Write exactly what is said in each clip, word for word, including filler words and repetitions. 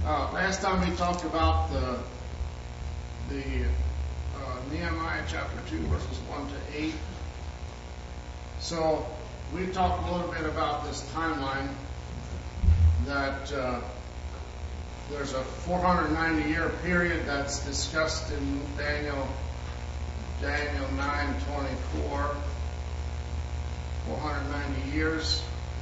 Uh, last time we talked about the the uh, Nehemiah chapter two, verses one to eight. So we talked a little bit about this timeline that uh, there's a four hundred ninety year period that's discussed in Daniel Daniel nine twenty-four. four hundred ninety years,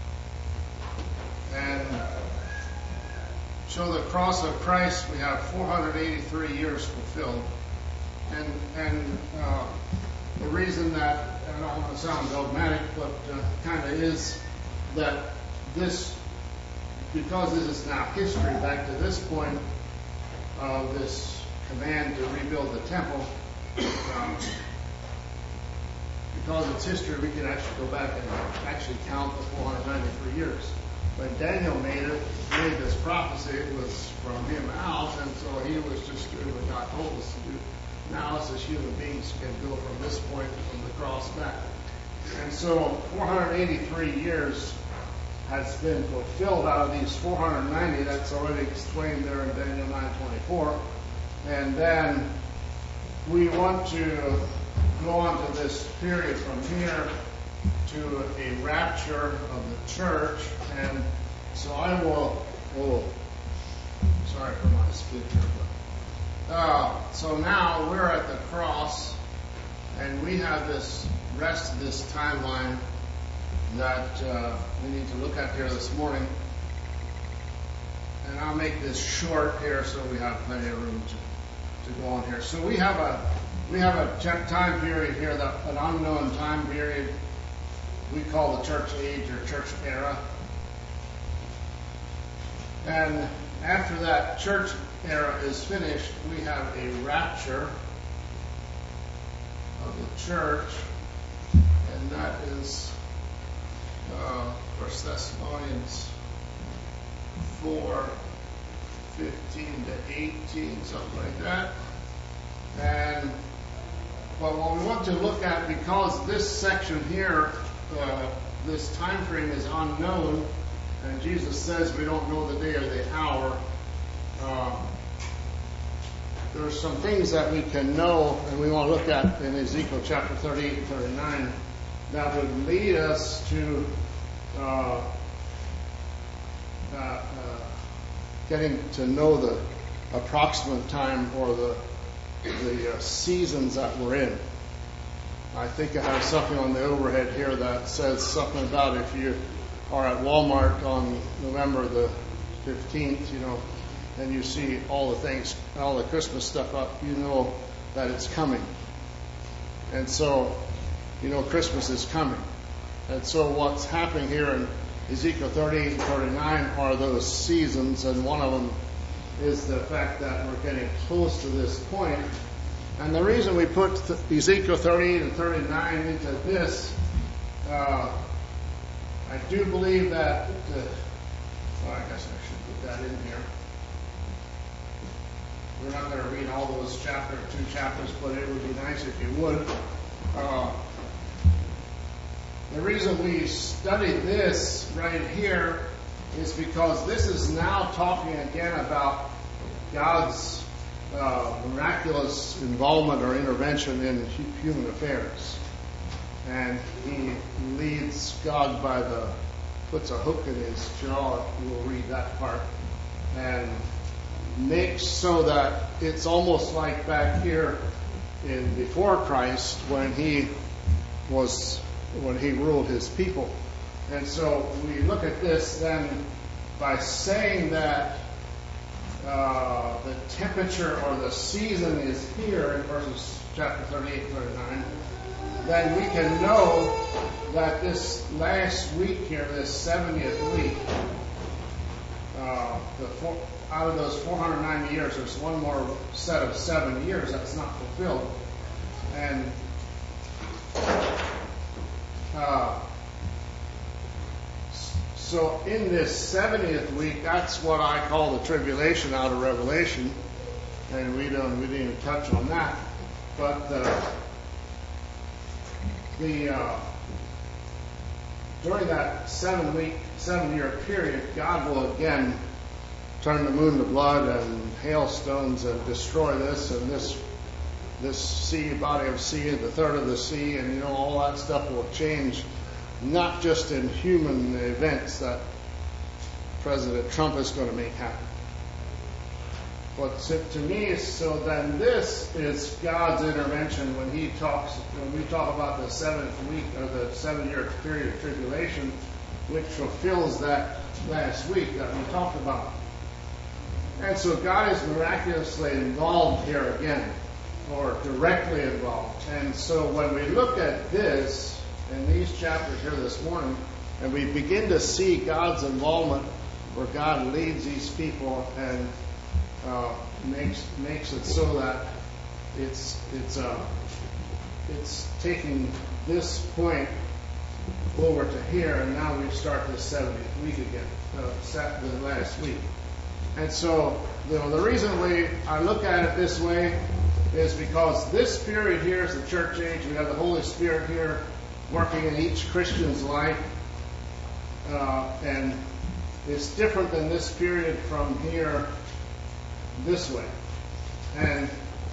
and show the cross of Christ. We have four hundred eighty-three years fulfilled, and and uh, the reason that, I don't want to sound dogmatic, but uh, kind of is that this, because this is now history back to this point of this command to rebuild the temple. Um, Because it's history, we can actually go back and actually count the four hundred ninety-three years. When Daniel made it, made this prophecy, it was from him out, and so he was just doing what God told us to do. Now, us as human beings can go from this point, from the cross back. And so, four hundred eighty-three years has been fulfilled out of these four hundred ninety. That's already explained there in Daniel nine twenty-four. And then we want to go on to this period from here to a rapture of the church, and so I will. Oh, sorry for my speed here, but uh, so now we're at the cross, and we have this rest of this timeline that uh, we need to look at here this morning, and I'll make this short here so we have plenty of room to, to go on here. So we have a We have a time period here, that an unknown time period we call the church age or church era. And after that church era is finished, we have a rapture of the church, and that is uh, First Thessalonians four fifteen to eighteen, something like that. And But what we want to look at, because this section here, uh, this time frame is unknown, and Jesus says we don't know the day or the hour, uh, there are some things that we can know, and we want to look at in Ezekiel chapter thirty-eight and thirty-nine, that would lead us to uh, uh, uh, getting to know the approximate time or the the uh, seasons that we're in. I think I have something on the overhead here that says something about if you are at Walmart on November the fifteenth, you know, and you see all the things, all the Christmas stuff up, you know that it's coming. And so, you know, Christmas is coming. And so what's happening here in Ezekiel thirty-eight and thirty-nine are those seasons, and one of them is the fact that we're getting close to this point. And the reason we put Ezekiel thirty-eight and thirty-nine into this, uh, I do believe that, the, well, I guess I should put that in here. We're not going to read all those chapter, two chapters, but it would be nice if you would. Uh, the reason we study this right here is because this is now talking again about God's uh, miraculous involvement or intervention in human affairs. And he leads God by the, puts a hook in his jaw, we'll read that part, and makes so that it's almost like back here in before Christ when he was, when he ruled his people. And so we look at this then by saying that uh, the temperature or the season is here in verses chapter thirty-eight and thirty-nine, then we can know that this last week here, this seventieth week, uh, the four, out of those four hundred ninety years, there's one more set of seven years that's not fulfilled. And uh, So in this seventieth week, that's what I call the tribulation out of Revelation, and we don't we didn't even touch on that. But uh, the uh, during that seven week, seven year period, God will again turn the moon to blood and hailstones and destroy this and this this sea, body of sea, and the third of the sea, and you know, all that stuff will change, not just in human events that President Trump is going to make happen. But to, to me, so then this is God's intervention when He talks, when we talk about the seventh week or the seven-year period of tribulation, which fulfills that last week that we talked about. And so God is miraculously involved here again, or directly involved. And so when we look at this in these chapters here this morning, and we begin to see God's involvement, where God leads these people and uh, makes makes it so that it's it's uh, it's taking this point over to here, and now we start the seventieth week again, uh, the last week. And so, you know, the reason we I look at it this way is because this period here is the church age. We have the Holy Spirit here working in each Christian's life, uh, and it's different than this period from here this way. And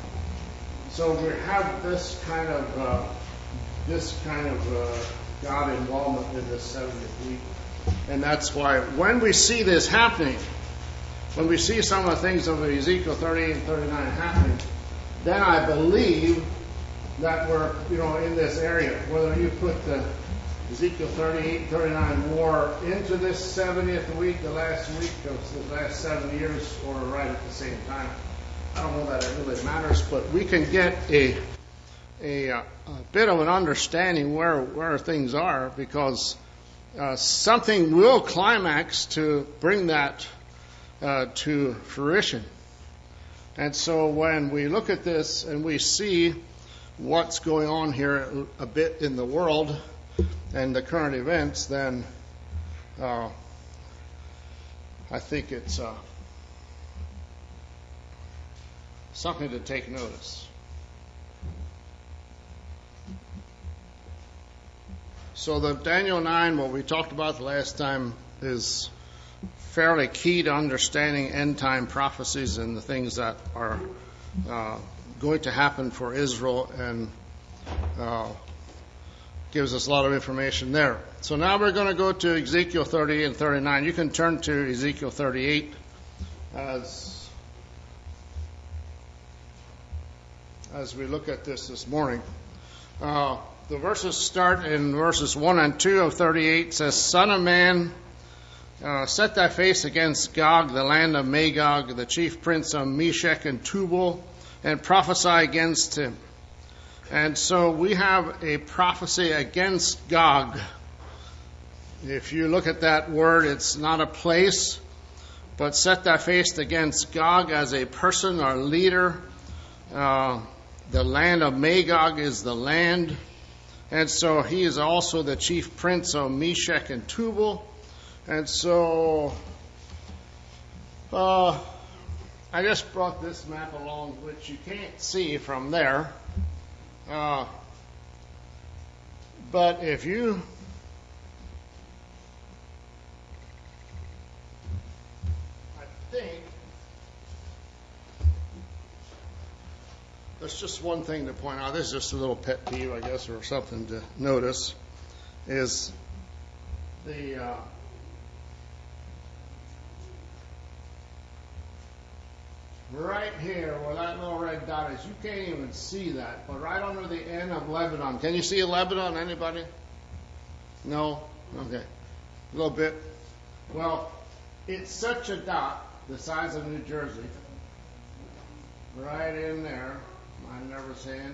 so we have this kind of uh, this kind of uh, God involvement in this seventieth week, and that's why when we see this happening, when we see some of the things of Ezekiel thirty-eight and thirty-nine happening, then I believe that we're, you know, in this area. Whether you put the Ezekiel thirty-eight, thirty-nine war into this seventieth week, the last week of the last seven years, or right at the same time, I don't know that it really matters, but we can get a a, a bit of an understanding where where things are, because uh, something will climax to bring that uh, to fruition. And so when we look at this and we see what's going on here a bit in the world and the current events, then uh, I think it's uh, something to take notice. So the Daniel nine, what we talked about the last time, is fairly key to understanding end-time prophecies and the things that are uh, going to happen for Israel, and uh, gives us a lot of information there. So now we're going to go to Ezekiel thirty-eight and thirty-nine. You can turn to Ezekiel thirty-eight as as we look at this this morning. Uh, the verses start in verses one and two of thirty-eight. It says, Son of man, Uh, set thy face against Gog, the land of Magog, the chief prince of Meshech and Tubal, and prophesy against him. And so we have a prophecy against Gog. If you look at that word, it's not a place, but set thy face against Gog as a person or leader. Uh, the land of Magog is the land. And so he is also the chief prince of Meshech and Tubal. And so, uh, I just brought this map along, which you can't see from there. Uh, but if you I think there's just one thing to point out. This is just a little pet peeve, I guess, or something to notice, is the uh, right here, where that little red dot is, you can't even see that, but right under the end of Lebanon. Can you see Lebanon, anybody? No? Okay. A little bit. Well, it's such a dot, the size of New Jersey, right in there. I'm never saying.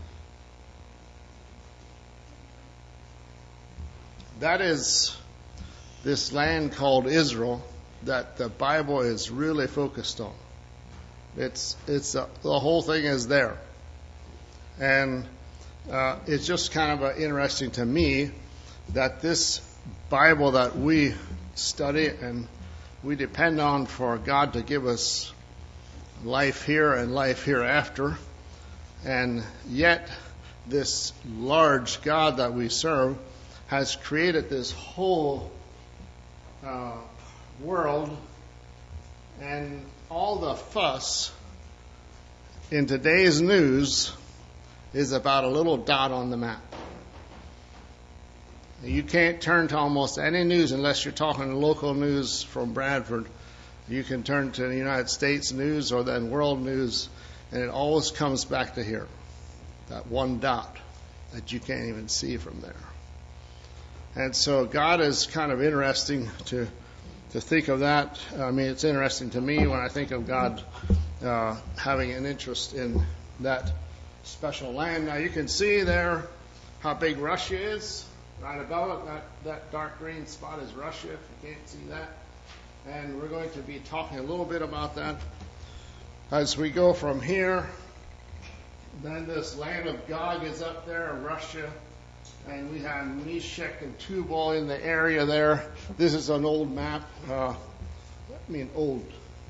That is this land called Israel that the Bible is really focused on. It's it's uh, the whole thing is there, and uh, it's just kind of uh, interesting to me that this Bible that we study and we depend on for God to give us life here and life hereafter, and yet this large God that we serve has created this whole uh, world And all the fuss in today's news is about a little dot on the map. You can't turn to almost any news unless you're talking local news from Bradford. You can turn to the United States news or then world news, and it always comes back to here. That one dot that you can't even see from there. And so God is kind of interesting to to think of that. I mean, it's interesting to me when I think of God uh, having an interest in that special land. Now you can see there how big Russia is. Right above it, that, that dark green spot is Russia, if you can't see that. And we're going to be talking a little bit about that as we go from here. Then this land of Gog is up there, Russia. And we have Meshech and Tubal in the area there. This is an old map. Uh, I mean, old.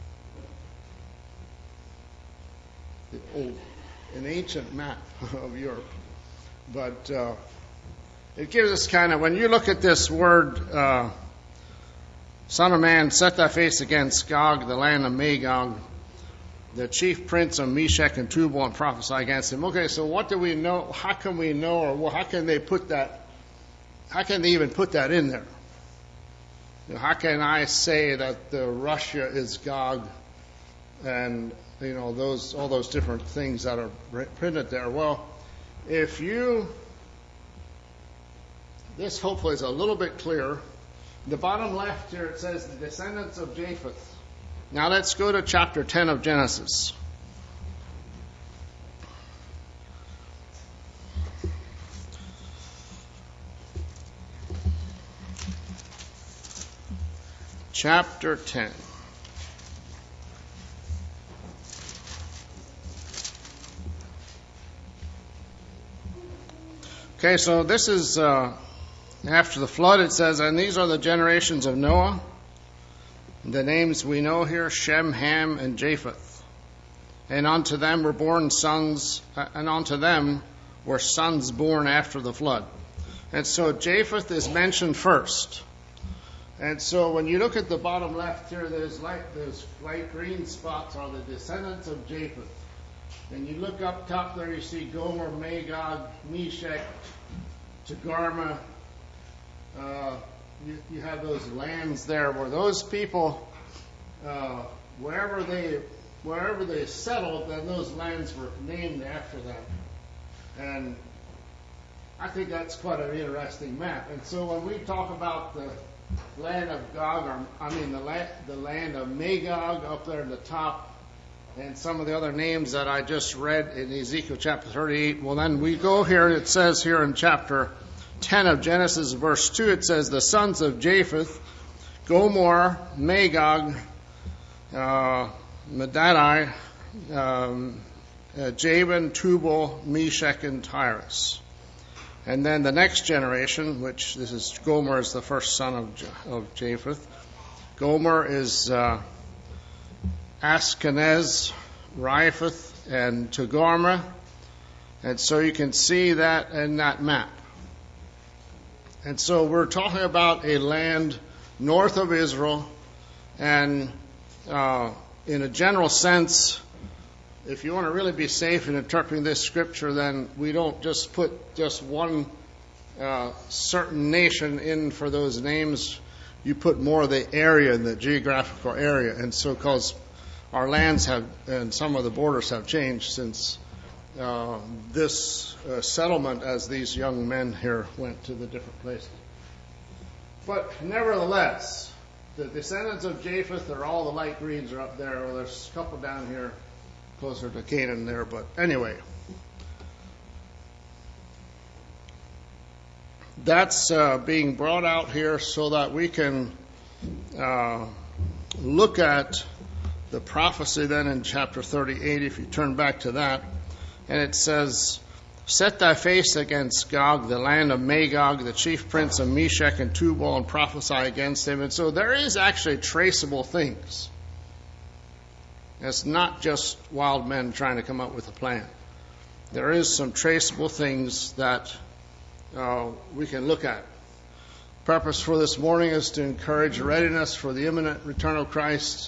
The old. An ancient map of Europe. But uh, it gives us kind of, when you look at this word, uh, Son of man, set thy face against Gog, the land of Magog, the chief prince of Meshech and Tubal, and prophesy against him. Okay, so what do we know? How can we know, or well, how can they put that, how can they even put that in there? You know, how can I say that the Russia is Gog and, you know, those all those different things that are printed there? Well, if you, this hopefully is a little bit clearer. The bottom left here, it says the descendants of Japheth. Now let's go to chapter ten of Genesis. Chapter ten. Okay, so this is uh, after the flood. It says, and these are the generations of Noah. The names we know here, Shem, Ham, and Japheth. And unto them were born sons, and unto them were sons born after the flood. And so Japheth is mentioned first. And so when you look at the bottom left here, there's light, those light green spots are the descendants of Japheth. And you look up top there, you see Gomer, Magog, Meshech, Togarmah. Uh, You, you have those lands there where those people, uh, wherever they wherever they settled, then those lands were named after them. And I think that's quite an interesting map. And so when we talk about the land of Gog, or I mean the, la- the land of Magog up there in the top, and some of the other names that I just read in Ezekiel chapter thirty-eight, well then we go here, it says here in chapter ten of Genesis, verse two, it says, the sons of Japheth, Gomer, Magog, uh, Madai, um, uh, Javan, Tubal, Meshech, and Tyrus. And then the next generation, which this is Gomer is the first son of, J- of Japheth. Gomer is uh, Ashkenaz, Riphath, and Togarmah. And so you can see that in that map. And so we're talking about a land north of Israel, and uh, in a general sense, if you want to really be safe in interpreting this scripture, then we don't just put just one uh, certain nation in for those names. You put more of the area in the geographical area, and so because our lands have and some of the borders have changed since Uh, this uh, settlement as these young men here went to the different places. But nevertheless, the descendants of Japheth are all the light greens are up there. Well, there's a couple down here closer to Canaan there, but anyway. That's uh, being brought out here so that we can uh, look at the prophecy then in chapter thirty-eight, if you turn back to that. And it says, set thy face against Gog, the land of Magog, the chief prince of Meshech and Tubal, and prophesy against him. And so there is actually traceable things. It's not just wild men trying to come up with a plan. There is some traceable things that uh, we can look at. Purpose for this morning is to encourage readiness for the imminent return of Christ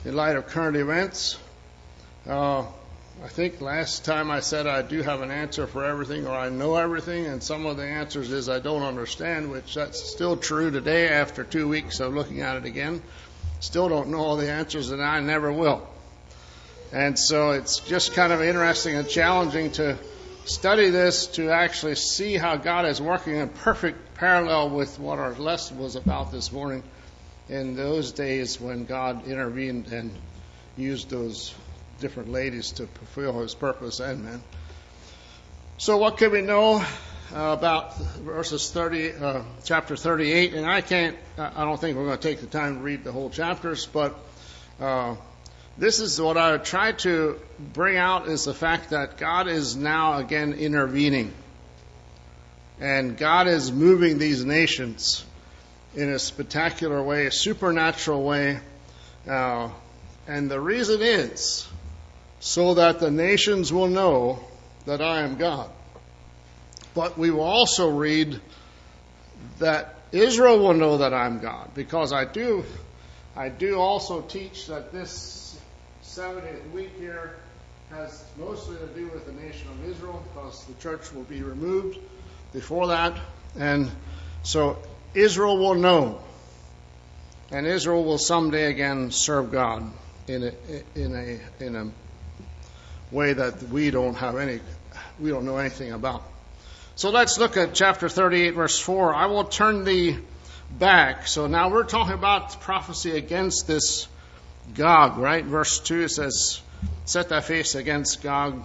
in light of current events. Uh, I think last time I said I do have an answer for everything, or I know everything, and some of the answers is I don't understand, which that's still true today after two weeks of looking at it again. Still don't know all the answers, and I never will. And so it's just kind of interesting and challenging to study this, to actually see how God is working in perfect parallel with what our lesson was about this morning, in those days when God intervened and used those different ladies to fulfill his purpose and men. So what can we know uh, about verses thirty, uh, chapter thirty-eight? And I can't, I don't think we're going to take the time to read the whole chapters, but uh, this is what I try to bring out, is the fact that God is now again intervening. And God is moving these nations in a spectacular way, a supernatural way. Uh, and the reason is so that the nations will know that I am God. But we will also read that Israel will know that I'm God, because I do, I do also teach that this seventieth week here has mostly to do with the nation of Israel, because the church will be removed before that. And so Israel will know, and Israel will someday again serve God in a in a in a way that we don't have any we don't know anything about. So let's look at chapter thirty-eight, verse four. I will turn thee back. So now we're talking about prophecy against this Gog, right? Verse two says, set thy face against Gog.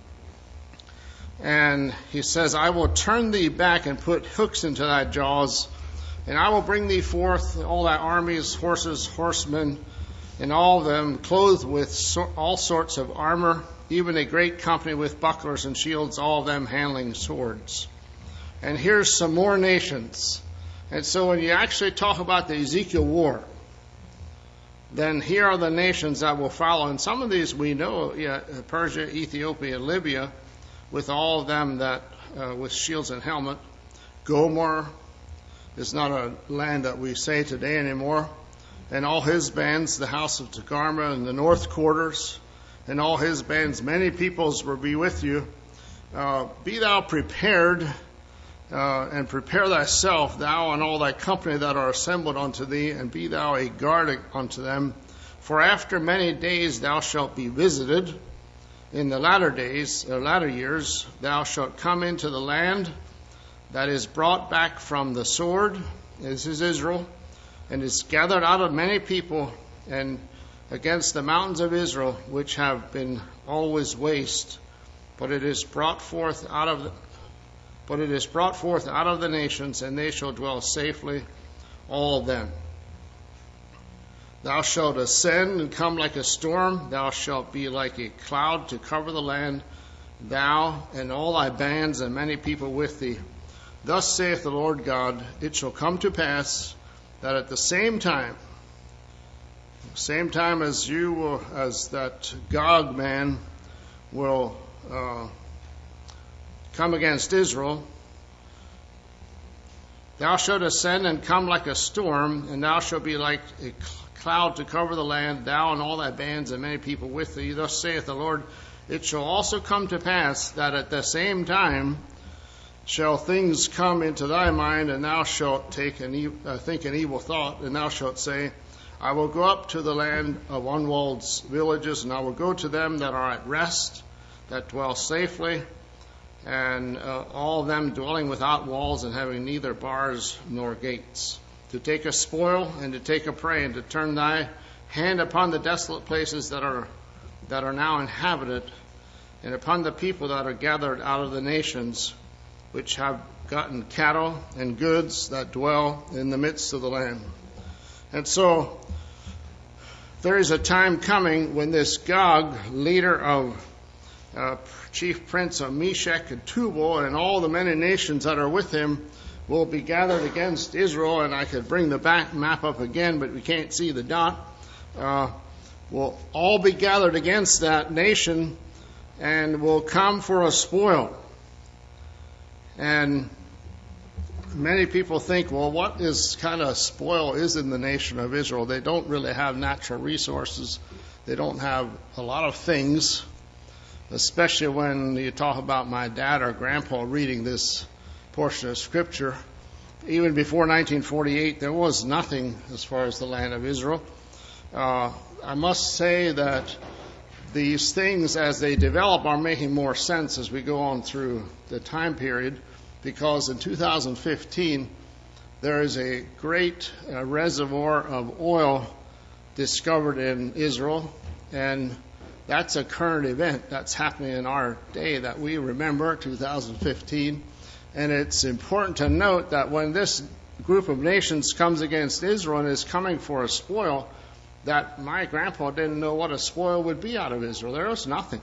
And he says, I will turn thee back and put hooks into thy jaws, and I will bring thee forth all thy armies, horses, horsemen, and all of them clothed with so- all sorts of armor, even a great company with bucklers and shields, all of them handling swords. And here's some more nations. And so when you actually talk about the Ezekiel war, then here are the nations that will follow. And some of these we know, yeah, Persia, Ethiopia, Libya, with all of them that uh, with shields and helmet. Gomer is not a land that we say today anymore. And all his bands, the house of Togarmah and the north quarters, and all his bands, many peoples will be with you. Uh, be thou prepared, uh, and prepare thyself, thou and all thy company that are assembled unto thee, and be thou a guard unto them. For after many days thou shalt be visited. In the latter days, or latter years, thou shalt come into the land that is brought back from the sword. This is Israel, and is gathered out of many people, and against the mountains of Israel, which have been always waste. But it is brought forth out of the, but it is brought forth out of the nations, and they shall dwell safely, all of them. Thou shalt ascend and come like a storm. Thou shalt be like a cloud to cover the land, thou and all thy bands and many people with thee. Thus saith the Lord God, it shall come to pass that at the same time, same time as you will, as that Gog man will uh, come against Israel, thou shalt ascend and come like a storm, and thou shalt be like a cloud to cover the land, thou and all thy bands and many people with thee. Thus saith the Lord, it shall also come to pass that at the same time shall things come into thy mind, and thou shalt take an e- uh, think an evil thought, and thou shalt say, I will go up to the land of unwalled villages, and I will go to them that are at rest, that dwell safely, and uh, all of them dwelling without walls and having neither bars nor gates, to take a spoil and to take a prey, and to turn thy hand upon the desolate places that are that are now inhabited, and upon the people that are gathered out of the nations, which have gotten cattle and goods that dwell in the midst of the land. And so there is a time coming when this Gog, leader of uh, chief prince of Meshech and Tubal, and all the many nations that are with him, will be gathered against Israel. And I could bring the back map up again, but we can't see the dot. Uh, will all be gathered against that nation and will come for a spoil. And many people think, well, what is kind of spoil is in the nation of Israel? They don't really have natural resources. They don't have a lot of things, especially when you talk about my dad or grandpa reading this portion of Scripture. Even before nineteen forty-eight, there was nothing as far as the land of Israel. Uh, I must say that these things, as they develop, are making more sense as we go on through the time period, because in two thousand fifteen, there is a great uh, reservoir of oil discovered in Israel, and that's a current event that's happening in our day that we remember, two thousand fifteen. And it's important to note that when this group of nations comes against Israel and is coming for a spoil, that my grandpa didn't know what a spoil would be out of Israel. There was nothing.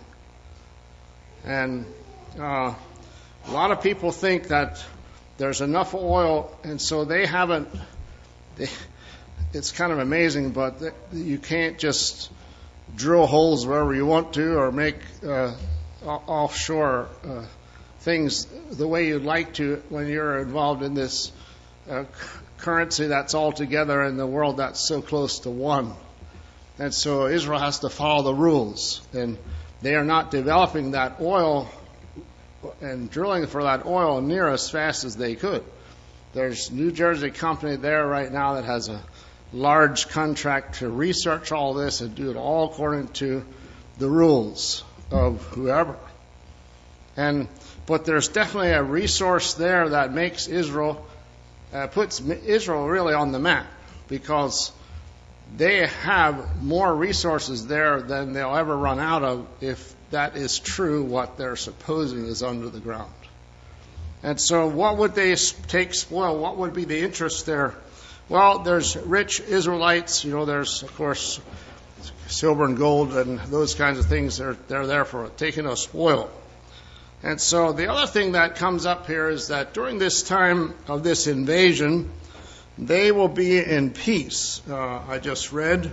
And uh, a lot of people think that there's enough oil, and so they haven't, they, it's kind of amazing, but you can't just drill holes wherever you want to or make uh, offshore uh, things the way you'd like to when you're involved in this uh, currency that's all together in the world that's so close to one. And so Israel has to follow the rules, and they are not developing that oil and drilling for that oil near as fast as they could. There's New Jersey company there right now that has a large contract to research all this and do it all according to the rules of whoever. And but there's definitely a resource there that makes Israel, uh, puts Israel really on the map, because they have more resources there than they'll ever run out of if that is true, what they're supposing is under the ground. And so what would they take spoil? What would be the interest there? Well, there's rich Israelites. You know, there's, of course, silver and gold and those kinds of things. They're, they're there for taking a spoil. And so the other thing that comes up here is that during this time of this invasion, they will be in peace. Uh, I just read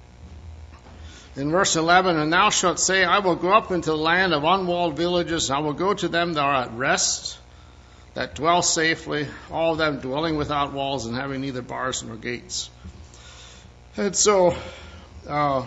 in verse eleven, and thou shalt say, I will go up into the land of unwalled villages. I will go to them that are at rest, that dwell safely, all of them dwelling without walls and having neither bars nor gates. And so, uh,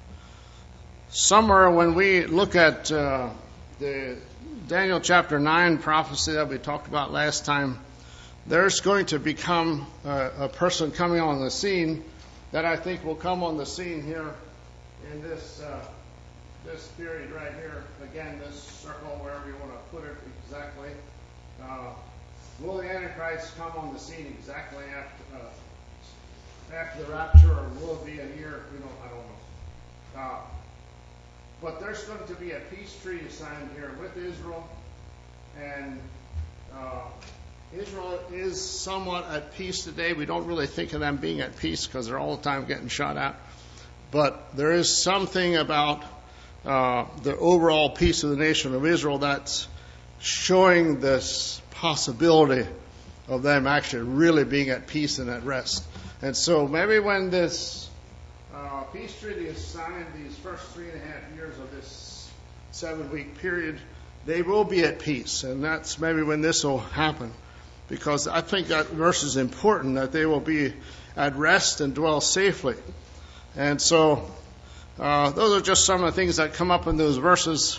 somewhere when we look at uh, the Daniel chapter nine prophecy that we talked about last time, there's going to become a, a person coming on the scene that I think will come on the scene here in this uh, this period right here. Again, this circle, wherever you want to put it exactly. Uh, will the Antichrist come on the scene exactly after uh, after the rapture, or will it be a year? You know, I don't know. Uh, but there's going to be a peace treaty signed here with Israel, and uh, Israel is somewhat at peace today. We don't really think of them being at peace because they're all the time getting shot at. But there is something about uh, the overall peace of the nation of Israel that's showing this possibility of them actually really being at peace and at rest. And so maybe when this uh, peace treaty is signed, these first three and a half years of this seven-week period, they will be at peace. And that's maybe when this will happen. Because I think that verse is important, that they will be at rest and dwell safely. And so uh, those are just some of the things that come up in those verses.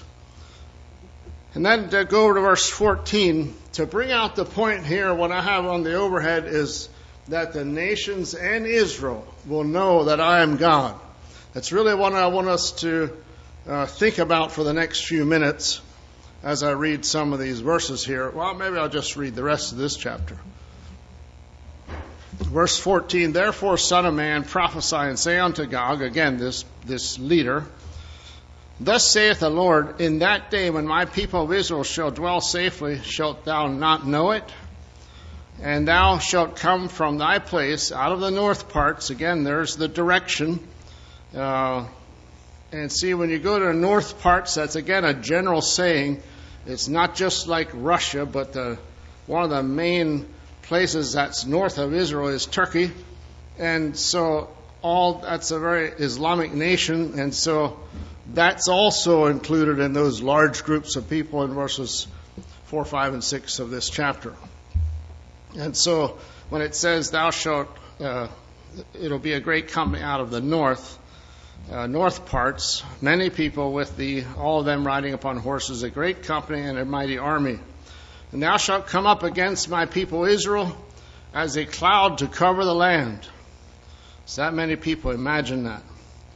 And then to go over to verse fourteen, to bring out the point here, what I have on the overhead is that the nations and Israel will know that I am God. That's really what I want us to uh, think about for the next few minutes as I read some of these verses here. Well, maybe I'll just read the rest of this chapter. Verse fourteen, therefore, son of man, prophesy and say unto Gog, again, this, this leader, thus saith the Lord, in that day when my people of Israel shall dwell safely, shalt thou not know it? And thou shalt come from thy place out of the north parts. Again, there's the direction. Uh, and see, when you go to the north parts, that's again a general saying. It's not just like Russia, but the, one of the main places that's north of Israel is Turkey. And so all that's a very Islamic nation. And so that's also included in those large groups of people in verses four, five, and six of this chapter. And so when it says, thou shalt, uh, it'll be a great company out of the north, uh, north parts, many people with thee, all of them riding upon horses, a great company and a mighty army. And thou shalt come up against my people Israel as a cloud to cover the land. It's that many people, imagine that.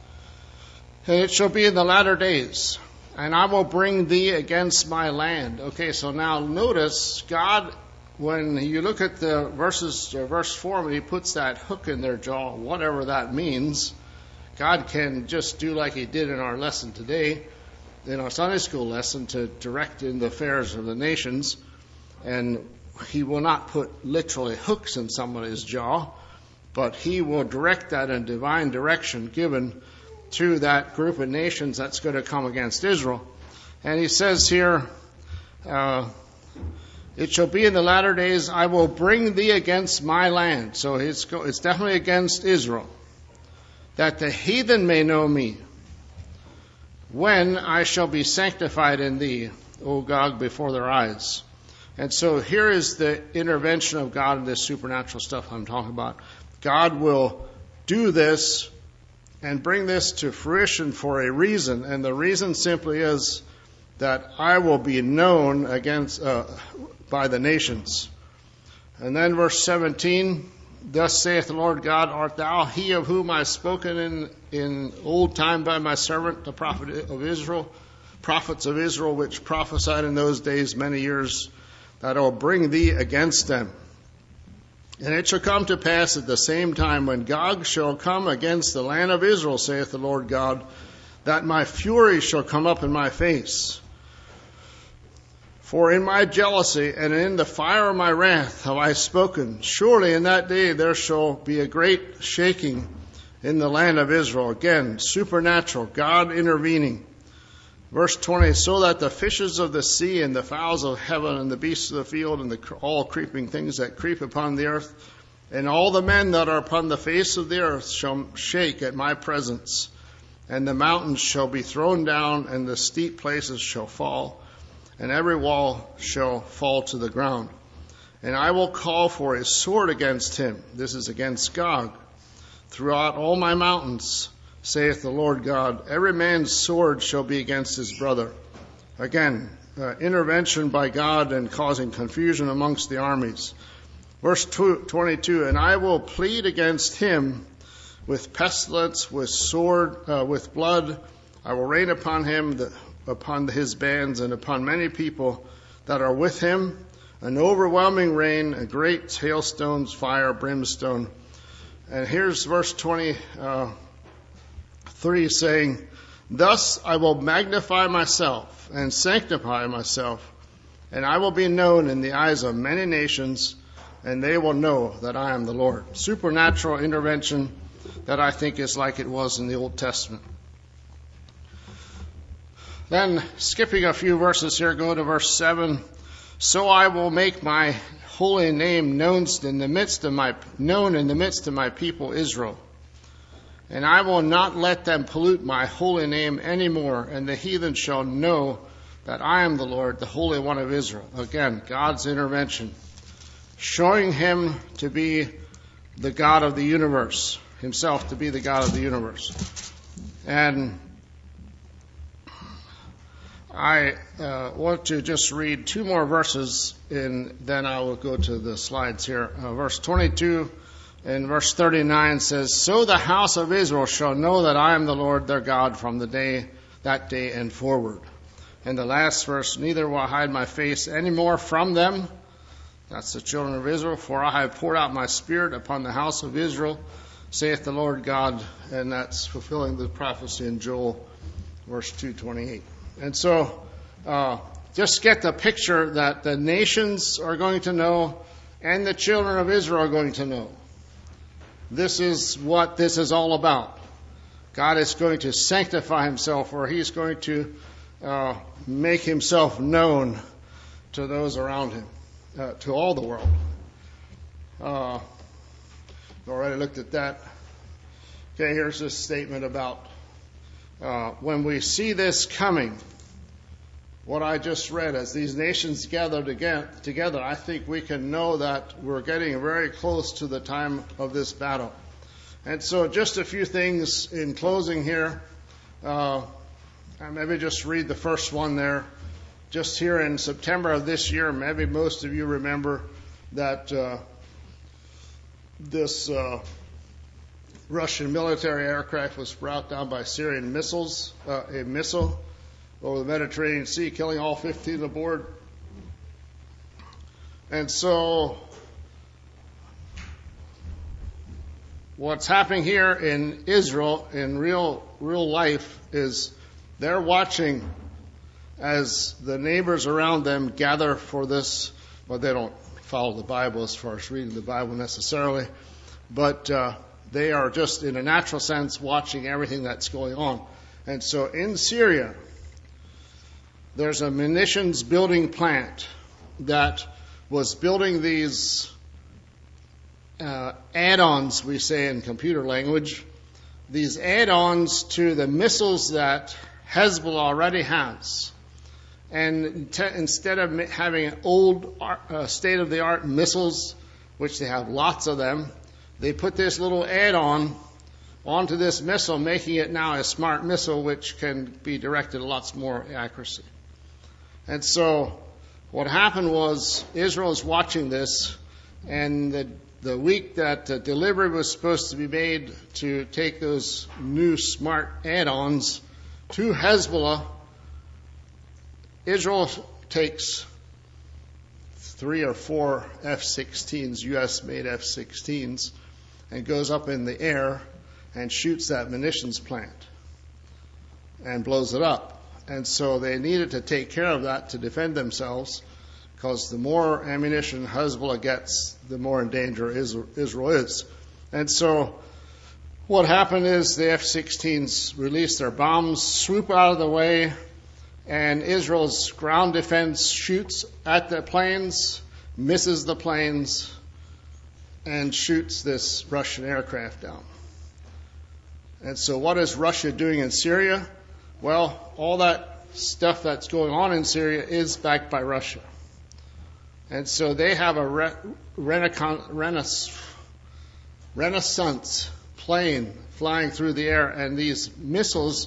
And it shall be in the latter days, and I will bring thee against my land. Okay, so now notice, God, when you look at the verses, uh, verse four, when he puts that hook in their jaw, whatever that means, God can just do like he did in our lesson today, in our Sunday school lesson, to direct in the affairs of the nations. And he will not put literally hooks in somebody's jaw, but he will direct that in divine direction given to that group of nations that's going to come against Israel. And he says here, uh, it shall be in the latter days, I will bring thee against my land. So it's, it's definitely against Israel. That the heathen may know me, when I shall be sanctified in thee, O Gog, before their eyes. And so here is the intervention of God in this supernatural stuff I'm talking about. God will do this and bring this to fruition for a reason. And the reason simply is that I will be known against uh, by the nations. And then verse seventeen, thus saith the Lord God, art thou he of whom I have spoken in, in old time by my servant, the prophet of Israel, prophets of Israel, which prophesied in those days many years, that I will bring thee against them. And it shall come to pass at the same time, when Gog shall come against the land of Israel, saith the Lord God, that my fury shall come up in my face. For in my jealousy and in the fire of my wrath have I spoken. Surely in that day there shall be a great shaking in the land of Israel. Again, supernatural, God intervening. Verse twenty, so that the fishes of the sea and the fowls of heaven and the beasts of the field and the, all creeping things that creep upon the earth and all the men that are upon the face of the earth shall shake at my presence. And the mountains shall be thrown down and the steep places shall fall and every wall shall fall to the ground. And I will call for a sword against him. This is against Gog. Throughout all my mountains, saith the Lord God, every man's sword shall be against his brother. Again, uh, intervention by God and causing confusion amongst the armies. Verse twenty-two, and I will plead against him with pestilence, with sword, uh, with blood. I will rain upon him, the, upon his bands, and upon many people that are with him, an overwhelming rain, a great hailstones, fire, brimstone. And here's verse twenty. Uh, Three, saying, thus I will magnify myself and sanctify myself, and I will be known in the eyes of many nations, and they will know that I am the Lord. Supernatural intervention that I think is like it was in the Old Testament. Then, skipping a few verses here, go to verse seven. So I will make my holy name known in the midst of my known in the midst of my people Israel. And I will not let them pollute my holy name anymore, and the heathen shall know that I am the Lord, the Holy One of Israel. Again, God's intervention, showing him to be the God of the universe, himself to be the God of the universe. And I uh, want to just read two more verses, and then I will go to the slides here. Uh, verse twenty-two. And verse thirty-nine says, so the house of Israel shall know that I am the Lord their God from the day, that day and forward. And the last verse, neither will I hide my face any more from them. That's the children of Israel. For I have poured out my spirit upon the house of Israel, saith the Lord God. And that's fulfilling the prophecy in Joel, verse two twenty-eight. And so, uh, just get the picture that the nations are going to know and the children of Israel are going to know. This is what this is all about. God is going to sanctify himself, or he's going to uh, make himself known to those around him, uh, to all the world. Uh, already looked at that. Okay, here's this statement about uh, when we see this coming, what I just read, as these nations gather together, I think we can know that we're getting very close to the time of this battle. And so just a few things in closing here. Uh, maybe just read the first one there. Just here in September of this year, maybe most of you remember that uh, this uh, Russian military aircraft was brought down by Syrian missiles, uh, a missile over the Mediterranean Sea, killing all fifteen aboard. And so what's happening here in Israel in real real life is they're watching as the neighbors around them gather for this. Well, they don't follow the Bible as far as reading the Bible necessarily, but uh, they are just in a natural sense watching everything that's going on. And so in Syria, there's a munitions building plant that was building these uh, add-ons, we say in computer language, these add-ons to the missiles that Hezbollah already has. And te- instead of having old uh, state-of-the-art missiles, which they have lots of them, they put this little add-on onto this missile, making it now a smart missile which can be directed a lot more accuracy. And so what happened was Israel is watching this, and the, the week that the delivery was supposed to be made to take those new smart add-ons to Hezbollah, Israel takes three or four F sixteens, U S-made F sixteens, and goes up in the air and shoots that munitions plant and blows it up. And so they needed to take care of that to defend themselves, because the more ammunition Hezbollah gets, the more in danger Israel is. And so what happened is the F sixteens release their bombs, swoop out of the way, and Israel's ground defense shoots at the planes, misses the planes, and shoots this Russian aircraft down. And so what is Russia doing in Syria? Well, all that stuff that's going on in Syria is backed by Russia. And so they have a re- renaissance, renaissance plane flying through the air, and these missiles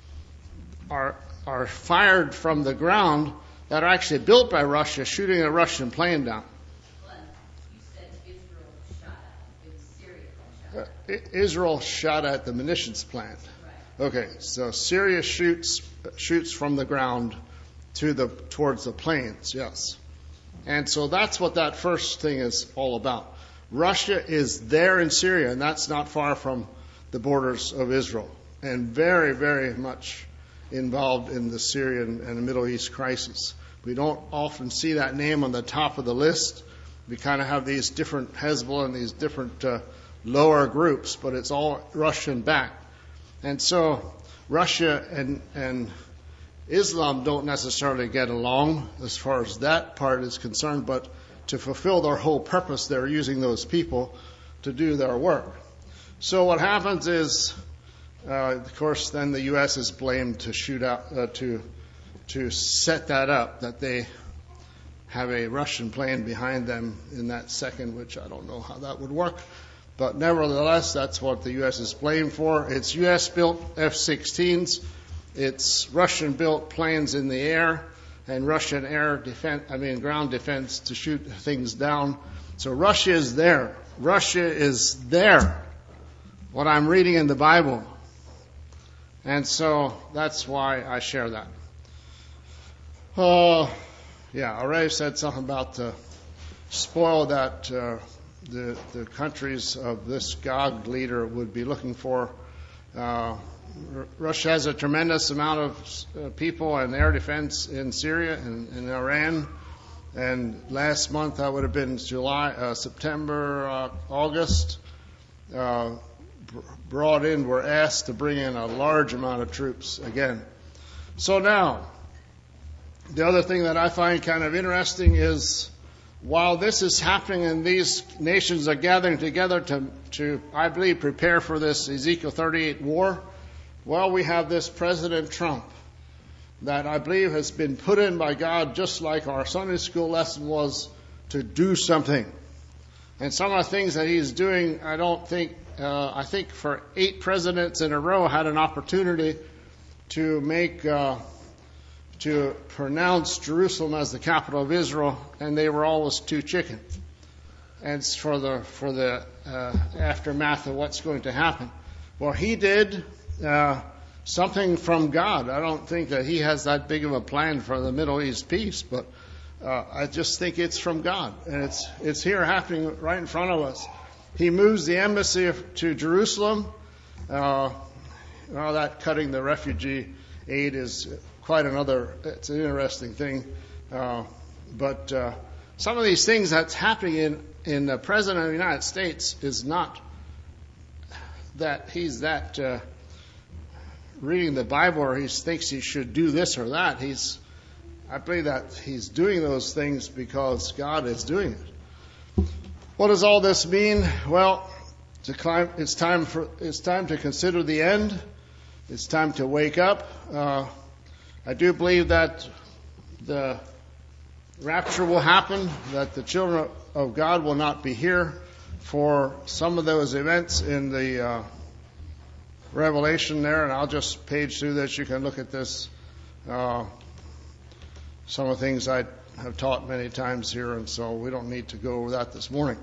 are are fired from the ground that are actually built by Russia, shooting a Russian plane down. You said Israel shot at, it was Syria that shot at. Uh, Israel shot at the munitions plant. Right. Okay, so Syria shoots shoots from the ground to the towards the planes, yes. And so that's what that first thing is all about. Russia is there in Syria, and that's not far from the borders of Israel, and very, very much involved in the Syrian and the Middle East crisis. We don't often see that name on the top of the list. We kind of have these different Hezbollah and these different uh, lower groups, but it's all Russian-backed. And so Russia and, and Islam don't necessarily get along as far as that part is concerned, but to fulfill their whole purpose, they're using those people to do their work. So what happens is, Uh, of course, then the U S is blamed to shoot out, uh, to to set that up, that they have a Russian plane behind them in that second, which I don't know how that would work. But nevertheless, that's what the U S is blamed for. It's U S-built F sixteens. It's Russian-built planes in the air and Russian air defense, I mean ground defense to shoot things down. So Russia is there. Russia is there. What I'm reading in the Bible. And so that's why I share that. Uh, yeah, I already said something about the spoil that uh, the the countries of this Gog leader would be looking for. Uh, R- Russia has a tremendous amount of uh, people and air defense in Syria and in Iran. And last month, that would have been July, uh, September, uh, August. Uh, brought in, were asked to bring in a large amount of troops again. So now, the other thing that I find kind of interesting is, while this is happening and these nations are gathering together to, to I believe, prepare for this Ezekiel thirty-eight war, well, we have this President Trump. that I believe has been put in by God, just like our Sunday school lesson was, to do something. And some of the things that he's doing, I don't think, uh, I think for eight presidents in a row had an opportunity to make, uh, to pronounce Jerusalem as the capital of Israel, and they were always too chicken. And it's for the, for the uh, aftermath of what's going to happen. Well, he did uh, something from God. I don't think that he has that big of a plan for the Middle East peace, but uh, I just think it's from God. And it's it's here happening right in front of us. He moves the embassy to Jerusalem. Uh, well, that cutting the refugee aid is quite another, it's an interesting thing. Uh, but uh, some of these things that's happening in, in the President of the United States is not that he's that uh, reading the Bible or he thinks he should do this or that. He's, I believe that he's doing those things because God is doing it. What does all this mean? Well, it's time for it's time to consider the end. It's time to wake up. Uh, I do believe that the rapture will happen, that the children of God will not be here for some of those events in the uh, Revelation there, and I'll just page through this. You can look at this. Uh, some of the things I have taught many times here, and so we don't need to go over that this morning.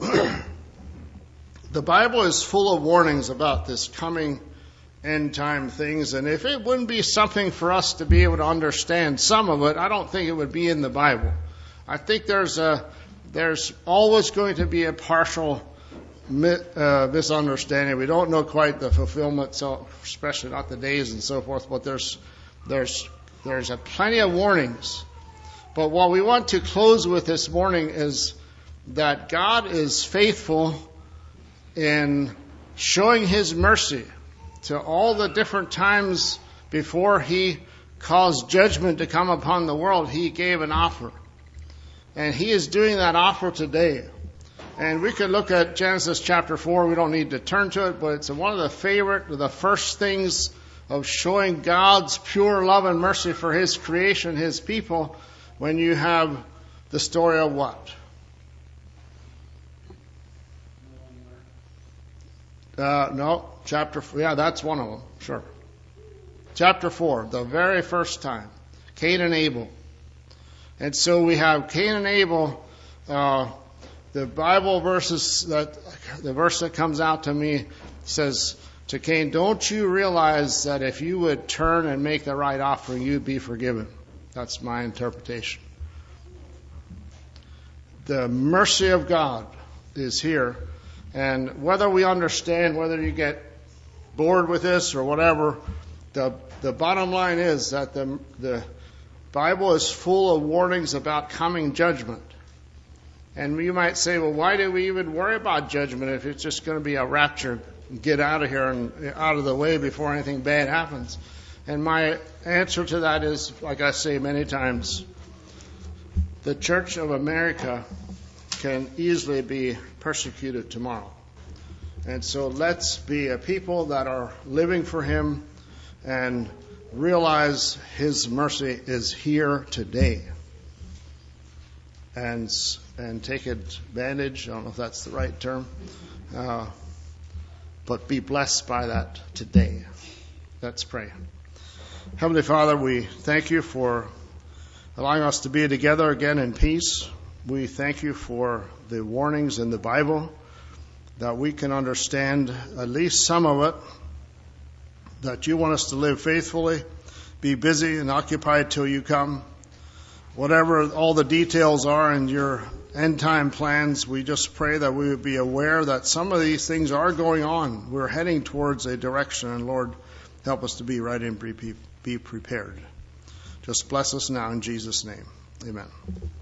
The Bible is full of warnings about this coming end time things, and if it wouldn't be something for us to be able to understand some of it, I don't think it would be in the Bible. I think there's a there's always going to be a partial uh, misunderstanding. We don't know quite the fulfillment, so especially not the days and so forth. But there's there's there's a plenty of warnings. But what we want to close with this morning is that God is faithful in showing His mercy to all the different times before He caused judgment to come upon the world. He gave an offer. And He is doing that offer today. And we could look at Genesis chapter four. We don't need to turn to it, but it's one of the favorite, the first things of showing God's pure love and mercy for His creation, His people, when you have the story of what? Uh, no, chapter four. Yeah, that's one of them. Sure. Chapter four, the very first time. Cain and Abel. And so we have Cain and Abel. Uh, the Bible verses that the verse that comes out to me says to Cain, "Don't you realize that if you would turn and make the right offering, you'd be forgiven?" That's my interpretation. The mercy of God is here. And whether we understand, whether you get bored with this or whatever, the the bottom line is that the the Bible is full of warnings about coming judgment. And you might say, well, why do we even worry about judgment if it's just going to be a rapture, get out of here and out of the way before anything bad happens? And my answer to that is, like I say many times, the Church of America can easily be persecuted tomorrow. And so let's be a people that are living for Him and realize His mercy is here today. And and take advantage, I don't know if that's the right term, uh, but be blessed by that today. Let's pray. Heavenly Father, we thank You for allowing us to be together again in peace. We thank You for the warnings in the Bible, that we can understand at least some of it, that You want us to live faithfully, be busy and occupied till You come. Whatever all the details are in Your end time plans, we just pray that we would be aware that some of these things are going on. We're heading towards a direction, and Lord, help us to be ready and be prepared. Just bless us now in Jesus' name. Amen.